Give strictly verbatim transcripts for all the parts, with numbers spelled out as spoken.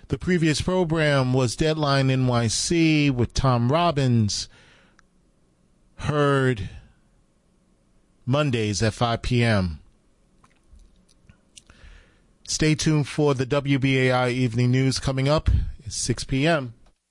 The previous program was Deadline N Y C with Tom Robbins, heard Mondays at five p.m. Stay tuned for the W B A I Evening News coming up at six p.m.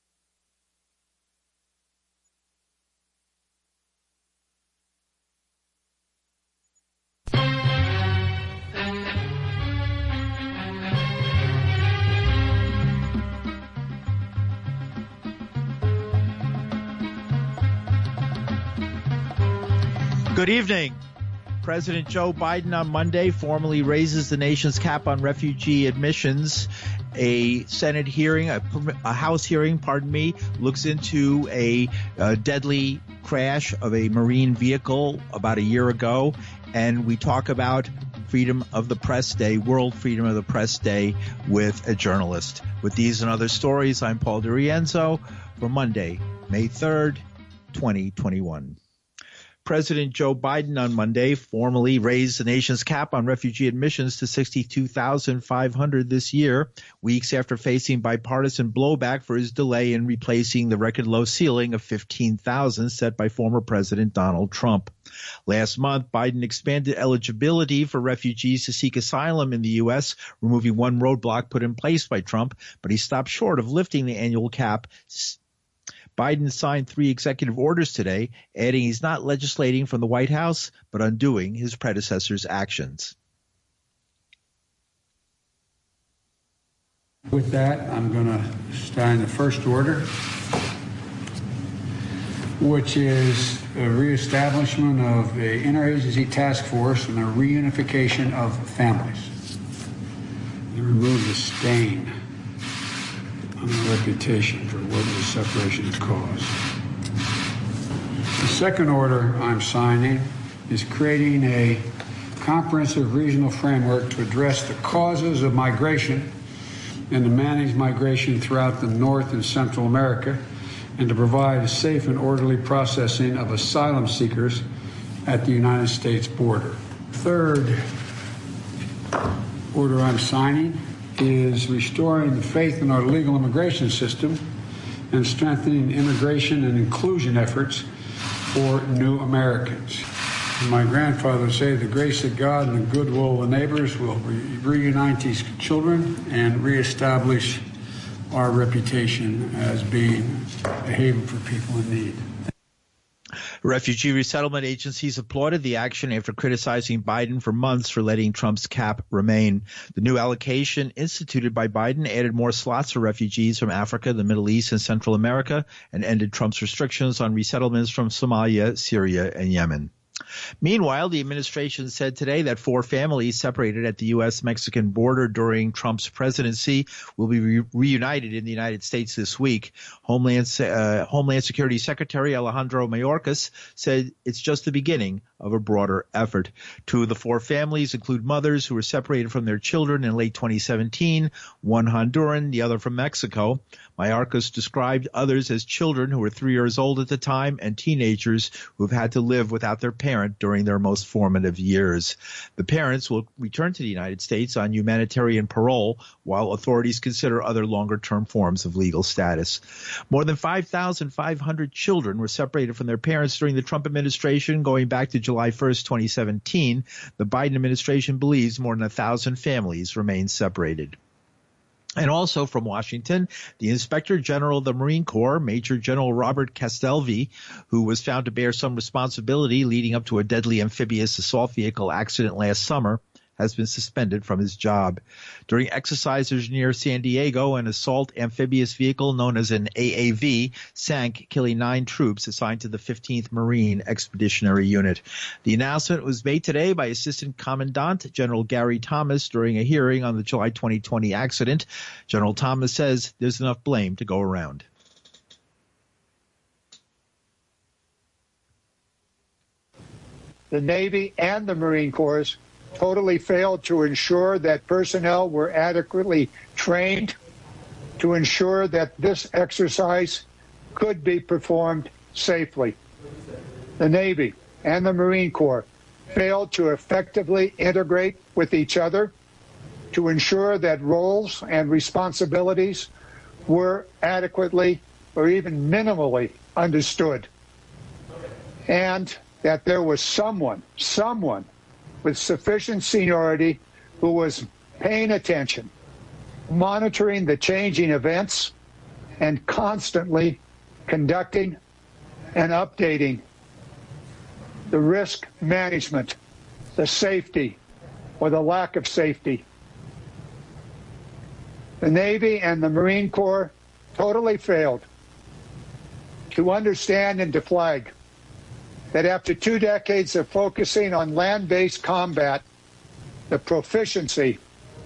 Good evening. President Joe Biden on Monday formally raises the nation's cap on refugee admissions. A Senate hearing, a, a House hearing, pardon me, looks into a, a deadly crash of a Marine vehicle about a year ago. And we talk about Freedom of the Press Day, World Freedom of the Press Day, with a journalist. With these and other stories, I'm Paul DiRienzo for Monday, May third, twenty twenty-one. President Joe Biden on Monday formally raised the nation's cap on refugee admissions to sixty-two thousand five hundred this year, weeks after facing bipartisan blowback for his delay in replacing the record low ceiling of fifteen thousand set by former President Donald Trump. Last month, Biden expanded eligibility for refugees to seek asylum in the U S, removing one roadblock put in place by Trump, but he stopped short of lifting the annual cap. Biden signed three executive orders today, adding he's not legislating from the White House, but undoing his predecessor's actions. With that, I'm going to sign the first order, which is a reestablishment of the interagency task force and a reunification of families. To remove the stain on the reputation for what the separations caused. The second order I'm signing is creating a comprehensive regional framework to address the causes of migration and to manage migration throughout the North and Central America, and to provide a safe and orderly processing of asylum seekers at the United States border. Third order I'm signing is restoring the faith in our legal immigration system and strengthening immigration and inclusion efforts for new Americans. And my grandfather would say the grace of God and the goodwill of the neighbors will re- reunite these children and reestablish our reputation as being a haven for people in need. Refugee resettlement agencies applauded the action after criticizing Biden for months for letting Trump's cap remain. The new allocation instituted by Biden added more slots for refugees from Africa, the Middle East, and Central America, and ended Trump's restrictions on resettlements from Somalia, Syria, and Yemen. Meanwhile, the administration said today that four families separated at the U S Mexican border during Trump's presidency will be re- reunited in the United States this week. Homeland, uh, Homeland Security Secretary Alejandro Mayorkas said it's just the beginning of a broader effort. Two of the four families include mothers who were separated from their children in late twenty seventeen, one Honduran, the other from Mexico. Mayorkas described others as children who were three years old at the time and teenagers who have had to live without their parent during their most formative years. The parents will return to the United States on humanitarian parole while authorities consider other longer-term forms of legal status. More than five thousand five hundred children were separated from their parents during the Trump administration going back to July first, twenty seventeen. The Biden administration believes more than one thousand families remain separated. And also from Washington, the Inspector General of the Marine Corps, Major General Robert Castelvi, who was found to bear some responsibility leading up to a deadly amphibious assault vehicle accident last summer, has been suspended from his job. During exercises near San Diego, an assault amphibious vehicle known as an A A V sank, killing nine troops assigned to the fifteenth Marine Expeditionary Unit. The announcement was made today by Assistant Commandant General Gary Thomas during a hearing on the July twenty twenty accident. General Thomas says there's enough blame to go around. The Navy and the Marine Corps totally failed to ensure that personnel were adequately trained to ensure that this exercise could be performed safely. The Navy and the Marine Corps failed to effectively integrate with each other to ensure that roles and responsibilities were adequately or even minimally understood, and that there was someone, someone with sufficient seniority who was paying attention, monitoring the changing events, and constantly conducting and updating the risk management, the safety or the lack of safety. The Navy and the Marine Corps totally failed to understand and to flag that after two decades of focusing on land-based combat, the proficiency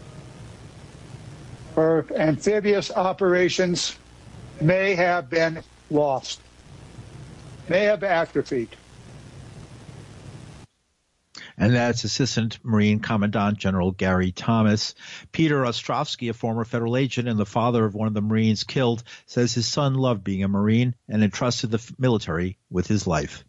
for amphibious operations may have been lost, may have atrophied. And that's Assistant Marine Commandant General Gary Thomas. Peter Ostrovsky, a former federal agent and the father of one of the Marines killed, says his son loved being a Marine and entrusted the military with his life.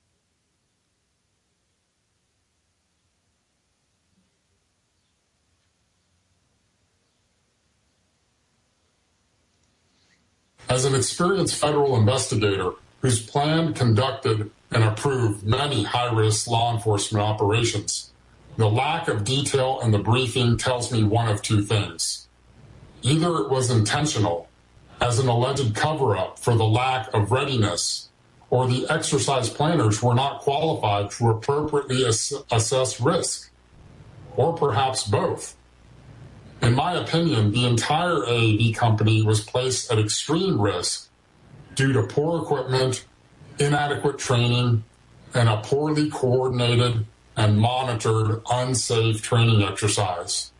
As an experienced federal investigator who's planned, conducted, and approved many high-risk law enforcement operations, the lack of detail in the briefing tells me one of two things. Either it was intentional, as an alleged cover-up for the lack of readiness, or the exercise planners were not qualified to appropriately ass- assess risk, or perhaps both. In my opinion, the entire A A V company was placed at extreme risk due to poor equipment, inadequate training, and a poorly coordinated and monitored unsafe training exercise.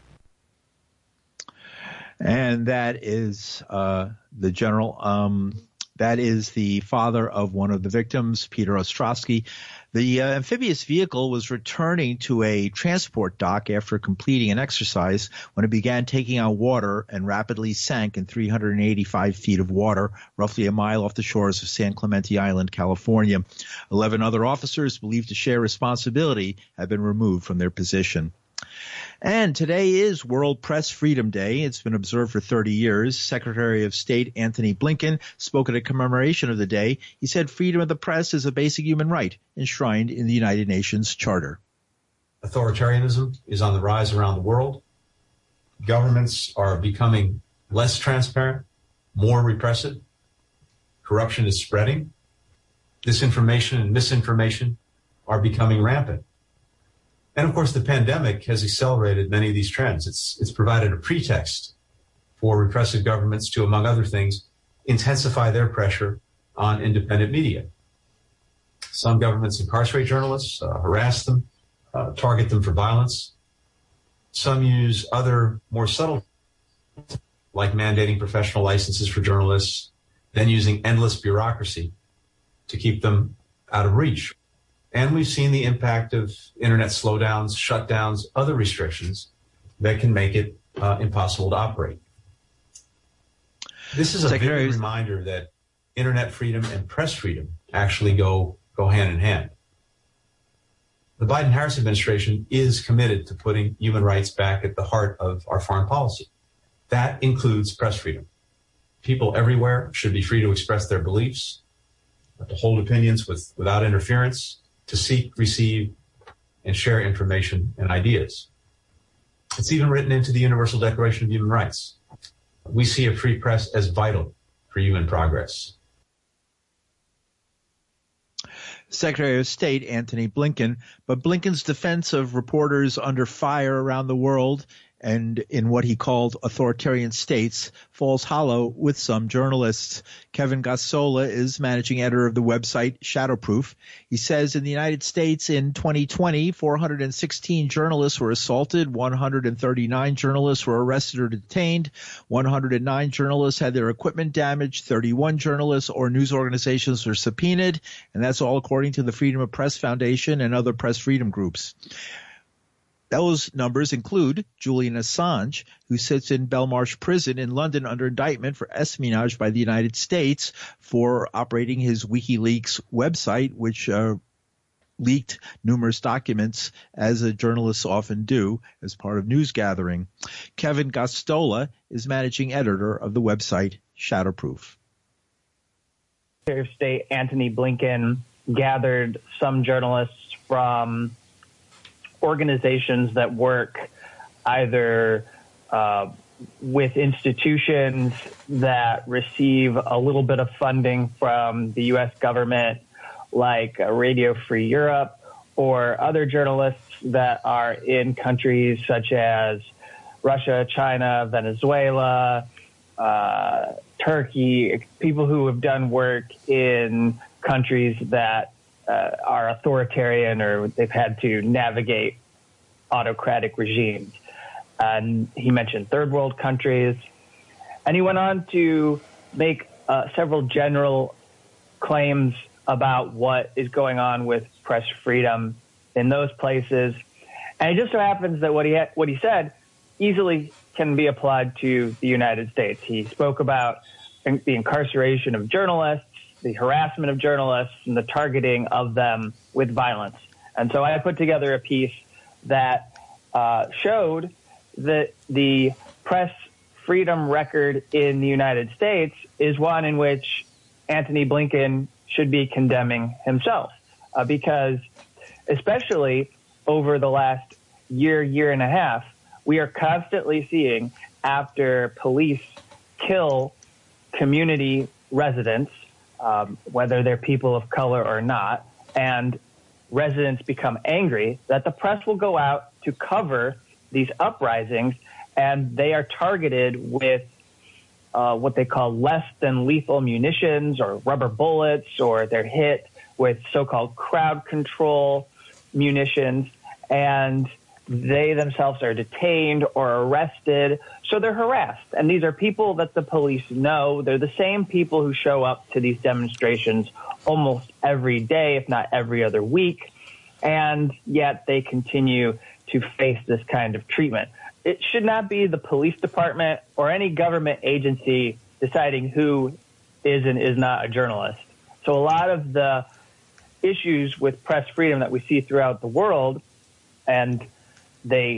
And that is uh, the general. Um, that is the father of one of the victims, Peter Ostrovsky. The uh, amphibious vehicle was returning to a transport dock after completing an exercise when it began taking on water and rapidly sank in three hundred eighty-five feet of water, roughly a mile off the shores of San Clemente Island, California. Eleven other officers believed to share responsibility have been removed from their position. And today is World Press Freedom Day. It's been observed for thirty years. Secretary of State Antony Blinken spoke at a commemoration of the day. He said freedom of the press is a basic human right enshrined in the United Nations Charter. Authoritarianism is on the rise around the world. Governments are becoming less transparent, more repressive. Corruption is spreading. Disinformation and misinformation are becoming rampant. And of course, the pandemic has accelerated many of these trends. It's, it's provided a pretext for repressive governments to, among other things, intensify their pressure on independent media. Some governments incarcerate journalists, uh, harass them, uh, target them for violence. Some use other more subtle, like mandating professional licenses for journalists, then using endless bureaucracy to keep them out of reach. And we've seen the impact of internet slowdowns, shutdowns, other restrictions that can make it uh, impossible to operate. This is a vivid reminder that internet freedom and press freedom actually go, go hand in hand. The Biden-Harris administration is committed to putting human rights back at the heart of our foreign policy. That includes press freedom. People everywhere should be free to express their beliefs, to hold opinions with, without interference, to seek, receive, and share information and ideas. It's even written into the Universal Declaration of Human Rights. We see a free press as vital for human progress. Secretary of State Antony Blinken, but Blinken's defense of reporters under fire around the world and in what he called authoritarian states falls hollow with some journalists. Kevin Gossola is managing editor of the website Shadowproof. He says in the United States in twenty twenty, four hundred sixteen journalists were assaulted, one hundred thirty-nine journalists were arrested or detained, one hundred nine journalists had their equipment damaged, thirty-one journalists or news organizations were subpoenaed, and that's all according to the Freedom of Press Foundation and other press freedom groups. Those numbers include Julian Assange, who sits in Belmarsh Prison in London under indictment for espionage by the United States for operating his WikiLeaks website, which uh, leaked numerous documents, as a journalists often do as part of news gathering. Kevin Gosztola is managing editor of the website Shatterproof. Secretary of State Antony Blinken gathered some journalists from organizations that work either uh, with institutions that receive a little bit of funding from the U S government, like uh, Radio Free Europe, or other journalists that are in countries such as Russia, China, Venezuela, uh, Turkey, people who have done work in countries that uh, are authoritarian or they've had to navigate autocratic regimes. And he mentioned third world countries. And he went on to make uh, several general claims about what is going on with press freedom in those places. And it just so happens that what he ha- what he said easily can be applied to the United States. He spoke about in- the incarceration of journalists, the harassment of journalists, and the targeting of them with violence. And so I put together a piece that uh, showed that the press freedom record in the United States is one in which Antony Blinken should be condemning himself, uh, because especially over the last year, year and a half, we are constantly seeing, after police kill community residents, um, whether they're people of color or not, and residents become angry, that the press will go out to cover these uprisings, and they are targeted with uh, what they call less than lethal munitions or rubber bullets, or they're hit with so-called crowd control munitions, and they themselves are detained or arrested. So they're harassed. And these are people that the police know. They're the same people who show up to these demonstrations almost every day, if not every other week. And yet they continue to face this kind of treatment. It should not be the police department or any government agency deciding who is and is not a journalist. So a lot of the issues with press freedom that we see throughout the world, and they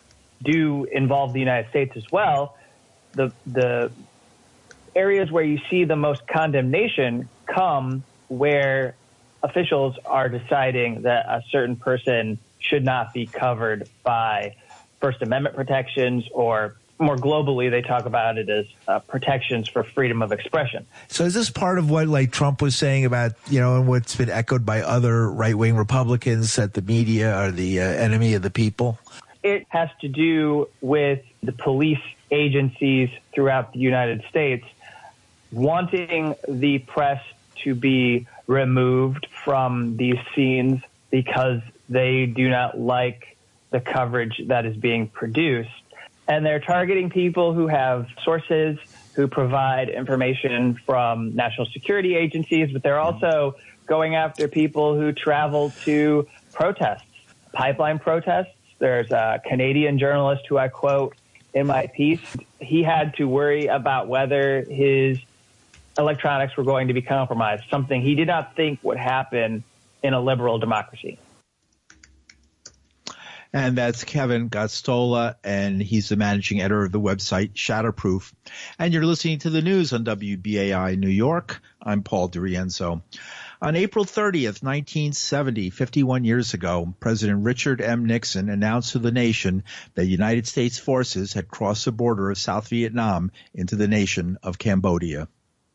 do involve the United States as well, the the areas where you see the most condemnation come where officials are deciding that a certain person should not be covered by First Amendment protections, or more globally, they talk about it as uh, protections for freedom of expression. So is this part of what, like, Trump was saying about, you know, and what's been echoed by other right-wing Republicans, that the media are the uh, enemy of the people? It has to do with the police agencies throughout the United States wanting the press to be removed from these scenes because they do not like the coverage that is being produced. And they're targeting people who have sources, who provide information from national security agencies, but they're also going after people who travel to protests, pipeline protests. There's a Canadian journalist who I quote in my piece. He had to worry about whether his electronics were going to be compromised, something he did not think would happen in a liberal democracy. And that's Kevin Gosztola, and he's the managing editor of the website Shatterproof. And you're listening to the news on W B A I New York. I'm Paul DiRienzo. On April thirtieth, nineteen seventy, fifty-one years ago, President Richard M. Nixon announced to the nation that United States forces had crossed the border of South Vietnam into the nation of Cambodia.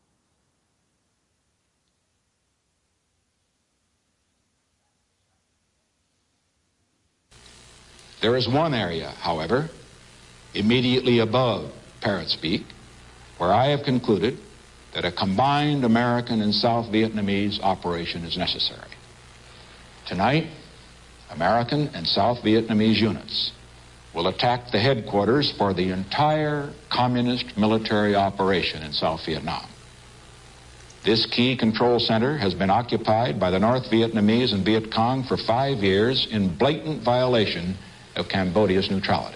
There is one area, however, immediately above Parrot's Beak, where I have concluded that a combined American and South Vietnamese operation is necessary. Tonight, American and South Vietnamese units will attack the headquarters for the entire communist military operation in South Vietnam. This key control center has been occupied by the North Vietnamese and Viet Cong for five years in blatant violation of Cambodia's neutrality.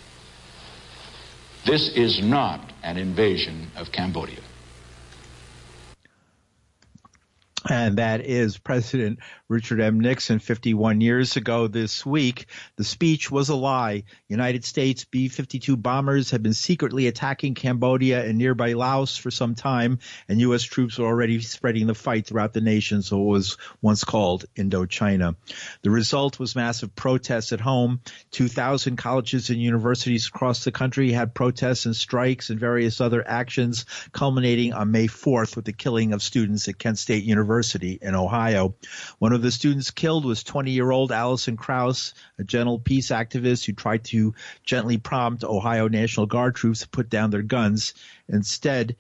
This is not an invasion of Cambodia. And that is President Richard M. Nixon fifty-one years ago this week. The speech was a lie. United States B fifty-two bombers had been secretly attacking Cambodia and nearby Laos for some time, and U S troops were already spreading the fight throughout the nation, so it was once called Indochina. The result was massive protests at home. two thousand colleges and universities across the country had protests and strikes and various other actions, culminating on May fourth with the killing of students at Kent State University in Ohio. One of the students killed was twenty-year-old Allison Krauss, a gentle peace activist who tried to gently prompt Ohio National Guard troops to put down their guns. Instead,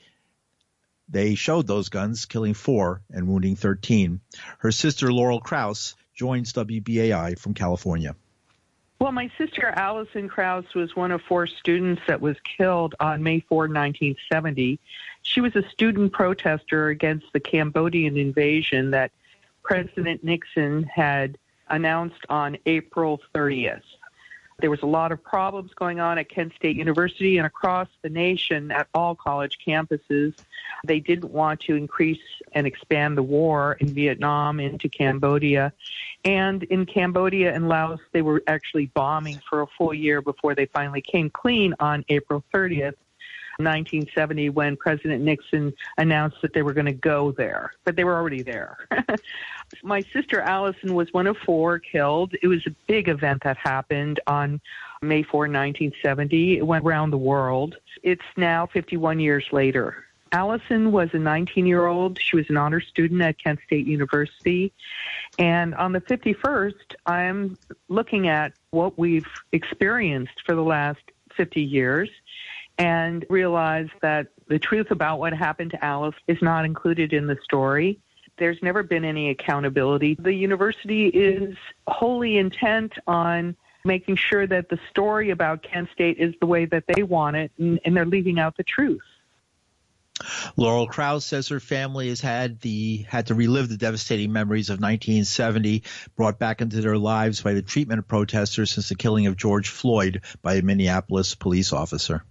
they showed those guns, killing four and wounding thirteen. Her sister, Laurel Krauss, joins W B A I from California. Well, my sister, Allison Krauss, was one of four students that was killed on May fourth, nineteen seventy. She was a student protester against the Cambodian invasion that President Nixon had announced on April thirtieth. There was a lot of problems going on at Kent State University and across the nation at all college campuses. They didn't want to increase and expand the war in Vietnam into Cambodia. And in Cambodia and Laos, they were actually bombing for a full year before they finally came clean on April thirtieth, nineteen seventy, when President Nixon announced that they were going to go there. But they were already there. My sister Allison was one of four killed. It was a big event that happened on May fourth, nineteen seventy. It went around the world. It's now fifty-one years later. Allison was a nineteen-year-old. She was an honor student at Kent State University. And on the fifty-first, I'm looking at what we've experienced for the last fifty years and realize that the truth about what happened to Alice is not included in the story. There's never been any accountability. The university is wholly intent on making sure that the story about Kent State is the way that they want it, and, and they're leaving out the truth. Laurel Krauss says her family has had the had to relive the devastating memories of nineteen seventy, brought back into their lives by the treatment of protesters since the killing of George Floyd by a Minneapolis police officer.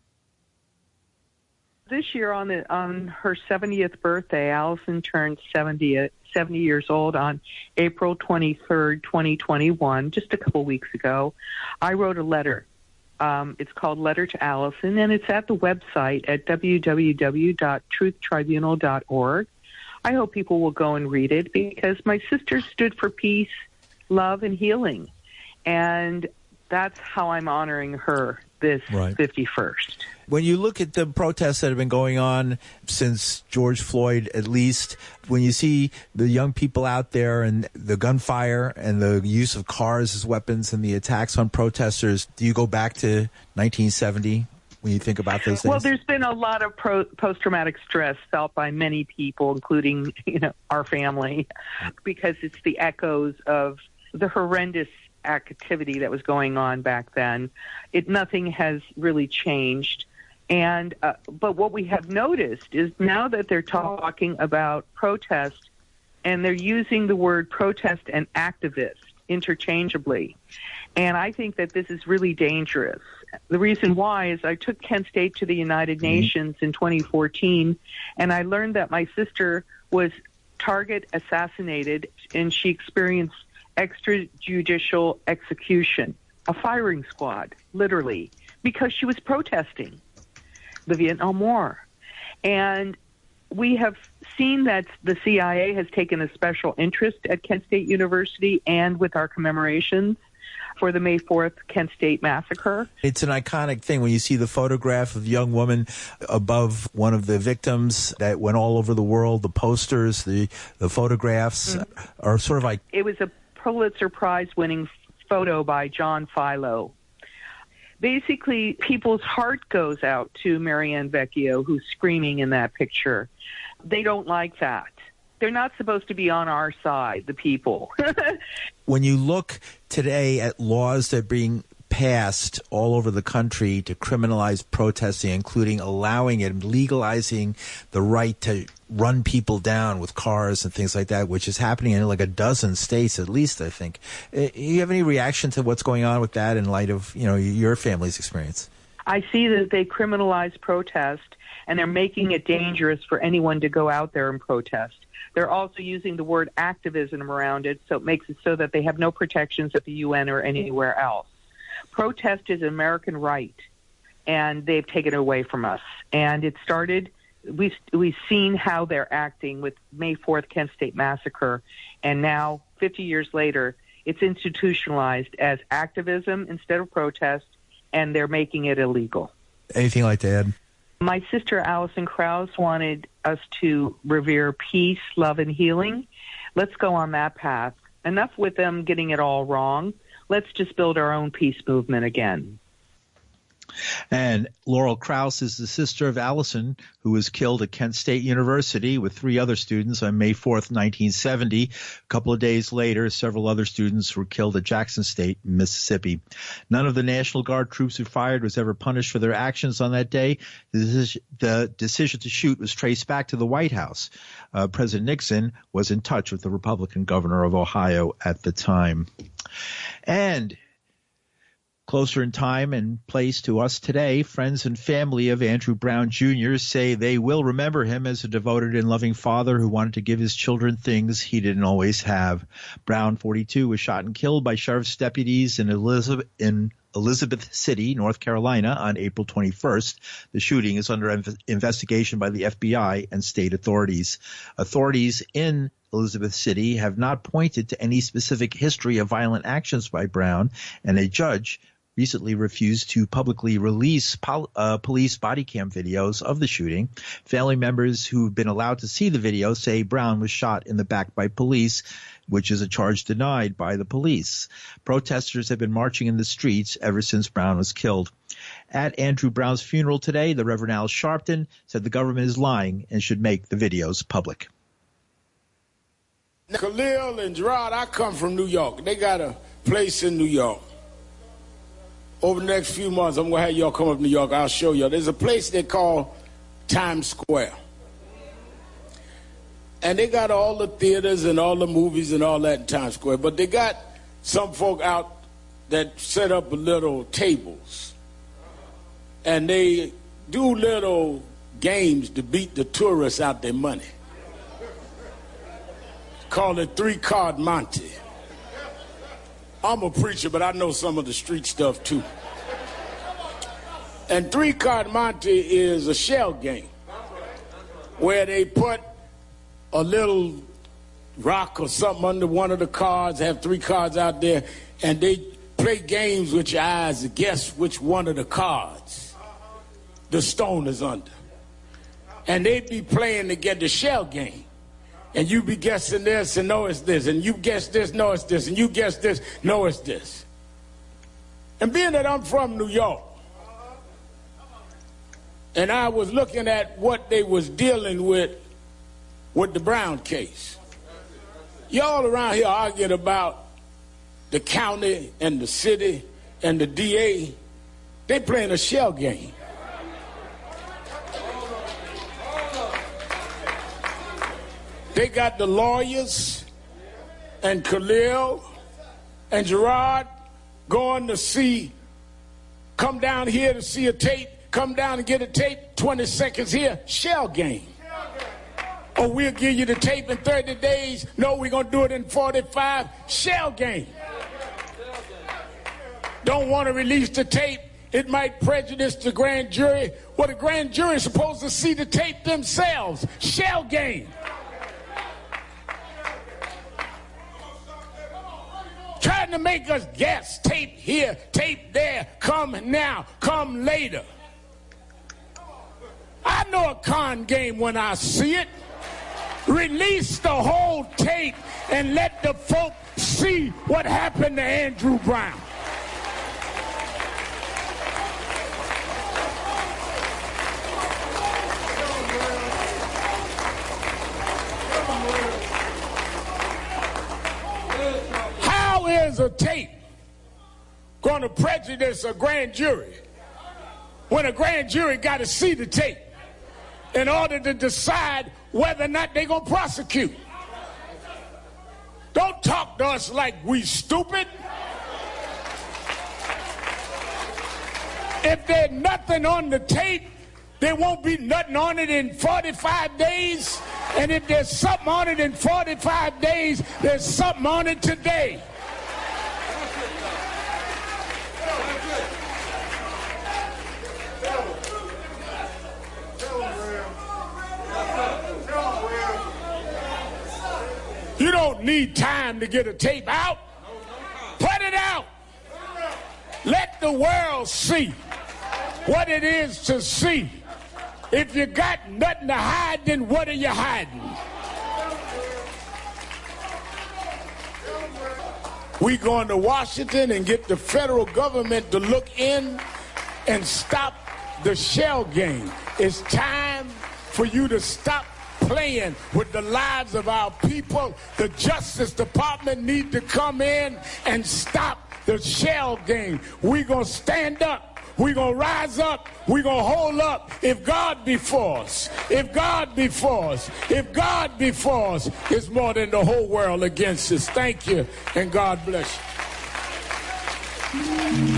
This year, on the on her seventieth birthday, Allison turned seventy, seventy years old on April twenty-third, twenty twenty-one, just a couple weeks ago. I wrote a letter. Um, it's called Letter to Allison, and it's at the website at w w w dot truth tribunal dot org. I hope people will go and read it because my sister stood for peace, love, and healing. And that's how I'm honoring her this right. fifty-first. When you look at the protests that have been going on since George Floyd, at least, when you see the young people out there and the gunfire and the use of cars as weapons and the attacks on protesters, do you go back to nineteen seventy when you think about those things? Well, there's been a lot of pro- post-traumatic stress felt by many people, including, you know, our family, because it's the echoes of the horrendous activity that was going on back then. It nothing has really changed. And uh, but what we have noticed is now that they're talking about protest and they're using the word protest and activist interchangeably. And I think that this is really dangerous. The reason why is I took Kent State to the United mm-hmm. Nations in twenty fourteen, and I learned that my sister was target assassinated and she experienced extrajudicial execution, a firing squad, literally, because she was protesting the Vietnam War. And we have seen that the C I A has taken a special interest at Kent State University and with our commemorations for the May fourth Kent State massacre. It's an iconic thing when you see the photograph of the young woman above one of the victims that went all over the world. The posters, the, the photographs mm-hmm. are sort of like... It was a Pulitzer Prize-winning photo by John Philo. Basically, people's heart goes out to Marianne Vecchio, who's screaming in that picture. They don't like that. They're not supposed to be on our side, the people. When you look today at laws that are being passed all over the country to criminalize protesting, including allowing it, legalizing the right to run people down with cars and things like that, which is happening in like a dozen states at least, I think. Uh, you have any reaction to what's going on with that in light of, you know, your family's experience? I see that they criminalize protest, and they're making it dangerous for anyone to go out there and protest. They're also using the word activism around it, so it makes it so that they have no protections at the U N or anywhere else. Protest is an American right, and they've taken it away from us. And it started, we've, we've seen how they're acting with May fourth Kent State Massacre, and now, fifty years later, it's institutionalized as activism instead of protest, and they're making it illegal. Anything you'd like to add? My sister Alison Krauss wanted us to revere peace, love, and healing. Let's go on that path. Enough with them getting it all wrong. Let's just build our own peace movement again. And Laurel Krauss is the sister of Allison, who was killed at Kent State University with three other students on May fourth, nineteen seventy. A couple of days later, several other students were killed at Jackson State, Mississippi. None of the National Guard troops who fired was ever punished for their actions on that day. The decision to shoot was traced back to the White House. Uh, President Nixon was in touch with the Republican governor of Ohio at the time. And closer in time and place to us today, friends and family of Andrew Brown Junior say they will remember him as a devoted and loving father who wanted to give his children things he didn't always have. Brown, forty-two, was shot and killed by sheriff's deputies in Elizabeth, in Elizabeth City, North Carolina, on April twenty-first. The shooting is under inv- investigation by the F B I and state authorities. Authorities in Elizabeth City have not pointed to any specific history of violent actions by Brown, and a judge recently refused to publicly release pol- uh, police body cam videos of the shooting. Family members who've been allowed to see the video say Brown was shot in the back by police, which is a charge denied by the police. Protesters have been marching in the streets ever since Brown was killed. At Andrew Brown's funeral today, the Reverend Al Sharpton said the government is lying and should make the videos public. Khalil and Gerard, I come from New York. They got a place in New York. Over the next few months, I'm going to have y'all come up to New York. I'll show y'all. There's a place they call Times Square. And they got all the theaters and all the movies and all that in Times Square. But they got some folk out that set up little tables. And they do little games to beat the tourists out their money. Call it three-card Monte. I'm a preacher, but I know some of the street stuff, too. And three-card Monte is a shell game where they put a little rock or something under one of the cards, have three cards out there, and they play games with your eyes to guess which one of the cards the stone is under. And they be playing to get the shell game. And you be guessing this and no, it's this. And you guess this, no, it's this. And you guess this, no, it's this. And being that I'm from New York, and I was looking at what they was dealing with with the Brown case. Y'all around here arguing about the county and the city and the D A. They playing a shell game. They got the lawyers and Khalil and Gerard going to see, come down here to see a tape, come down and get a tape, twenty seconds here, shell game. Or we'll give you the tape in thirty days. No, we're going to do it in forty-five, shell game. Don't want to release the tape. It might prejudice the grand jury. Well, the grand jury is supposed to see the tape themselves, shell game. Trying to make us guess, tape here, tape there, come now, come later. I know a con game when I see it. Release the whole tape and let the folk see what happened to Andrew Brown. How is a tape going to prejudice a grand jury when a grand jury got to see the tape in order to decide whether or not they're going to prosecute? Don't talk to us like we stupid. If there's nothing on the tape, there won't be nothing on it in forty-five days. And if there's something on it in forty-five days, there's something on it today. You don't need time to get a tape out. Put it out. Let the world see what it is to see. If you got nothing to hide, then what are you hiding? We going to Washington and get the federal government to look in and stop the shell game. It's time for you to stop playing with the lives of our people. The Justice Department need to come in and stop the shell game. We're going to stand up. We're going to rise up. We're going to hold up. If God be for us, if God be for us, if God be for us, it's more than the whole world against us. Thank you, and God bless you.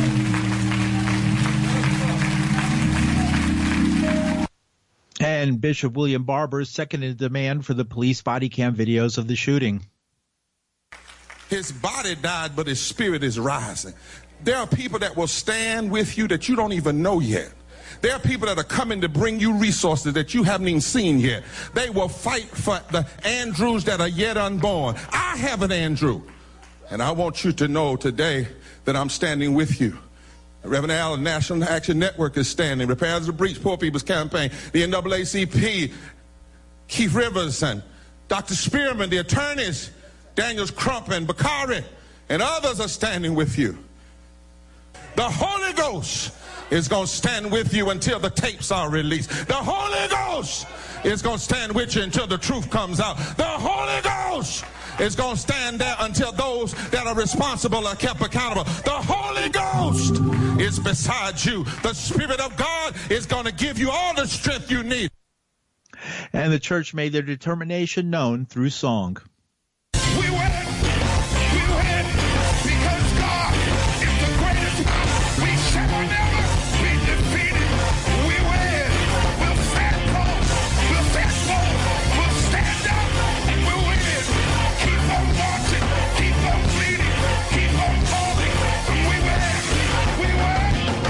And Bishop William Barber seconded demand for the police body cam videos of the shooting. His body died, but his spirit is rising. There are people that will stand with you that you don't even know yet. There are people that are coming to bring you resources that you haven't even seen yet. They will fight for the Andrews that are yet unborn. I have an Andrew, and I want you to know today that I'm standing with you. Reverend Allen, National Action Network is standing. Repairs the Breach, Poor People's Campaign, the N double A C P, Keith Rivers, and Doctor Spearman, the attorneys, Daniels Crump and Bakari, and others are standing with you. The Holy Ghost is going to stand with you until the tapes are released. The Holy Ghost is going to stand with you until the truth comes out. The Holy Ghost is going to stand there until those that are responsible are kept accountable. The Holy Ghost is beside you. The Spirit of God is going to give you all the strength you need. And the church made their determination known through song. We win. We win because God is the greatest. We shall never be defeated. We win. We'll stand tall. We'll stand tall. We'll stand up. We'll win. Keep on marching. Keep on bleeding. Keep on calling. We win. We win.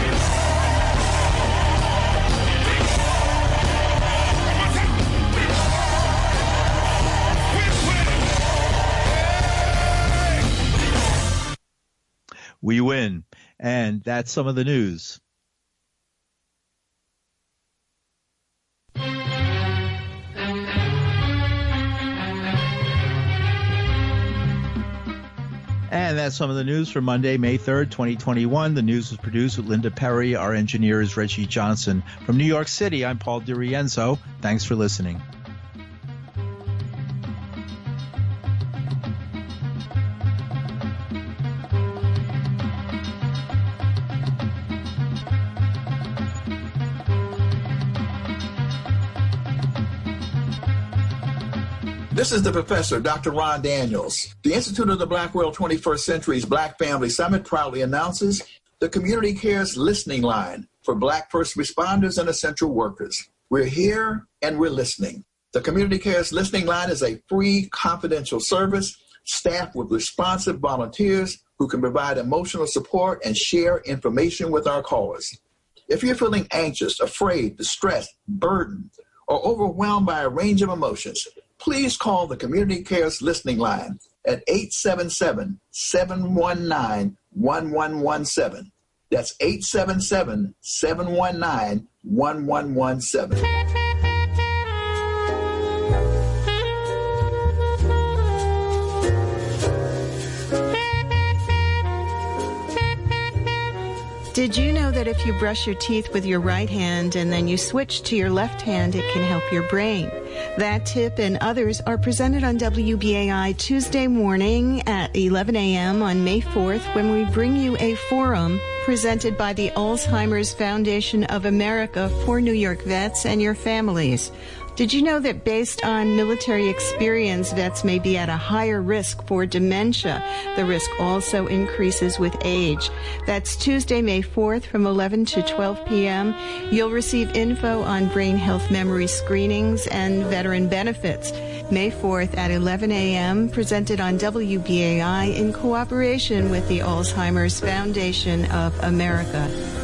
We win. And that's some of the news. And that's some of the news for Monday, May third, twenty twenty-one. The news was produced with Linda Perry. Our engineer is Reggie Johnson. From New York City, I'm Paul DiRienzo. Thanks for listening. This is the professor, Doctor Ron Daniels. The Institute of the Black World twenty-first Century's Black Family Summit proudly announces the Community Cares listening line for Black first responders and essential workers. We're here and we're listening. The Community Cares listening line is a free, confidential service staffed with responsive volunteers who can provide emotional support and share information with our callers. If you're feeling anxious, afraid, distressed, burdened, or overwhelmed by a range of emotions, please call the Community Cares listening line at eight seven seven, seven one nine, one one one seven. That's eight seven seven, seven one nine, one one one seven. Did you know that if you brush your teeth with your right hand and then you switch to your left hand, it can help your brain? That tip and others are presented on W B A I Tuesday morning at eleven a.m. on May fourth when we bring you a forum presented by the Alzheimer's Foundation of America for New York vets and your families. Did you know that based on military experience, vets may be at a higher risk for dementia? The risk also increases with age. That's Tuesday, May fourth from eleven to twelve p.m. You'll receive info on brain health memory screenings and veteran benefits. May fourth at eleven a.m., presented on W B A I in cooperation with the Alzheimer's Foundation of America.